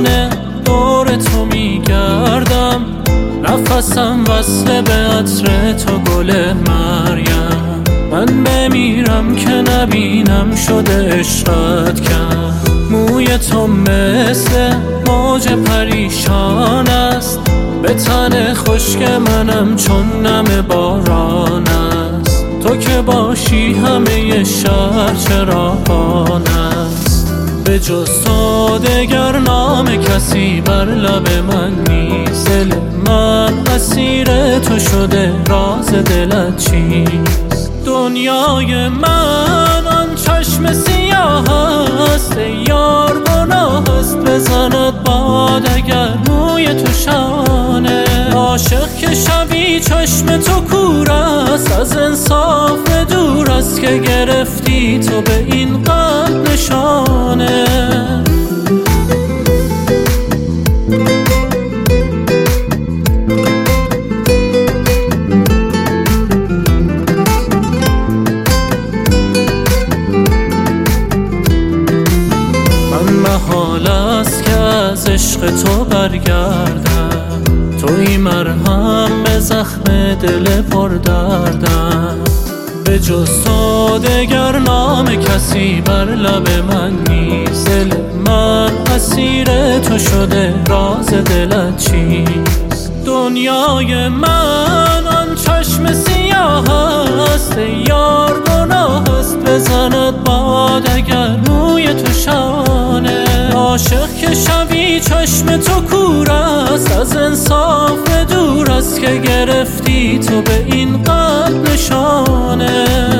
دیوانه دور تو میگردم، نفسم وصله به عطر تو گل مریم. من بمیرم که نبینم شده عشقت کرد. موی تو مثل موج پریشان است، به تن خشک منم چون نم باران است. تو که باشی همه شهر چراغان است. به جز تو دگر نام کسی بر لب من نیست. دل من اسیر تو شده، راز دلت چیست؟ دنیای من آن چشم سیاه است، یار گناه است بزند باد اگر موی تو شانه. عاشق که شبی چشم تو کور است، از انصاف دور است که گرفتی تو به این قلب نشانه. محال است که از عشق تو برگردم، توی مرهم به زخم دل پردردم. به جز تو دگر نام کسی بر لب من نیست. دل من اسیر تو شده، راز دلت چیست؟ دنیای من آن چشم سیاه است، یار گناه است بزند باد اگر موی تو شانه. عاشق که شبی چشم تو کور است، از انصاف دور است که گرفتی تو به این قلب نشانه.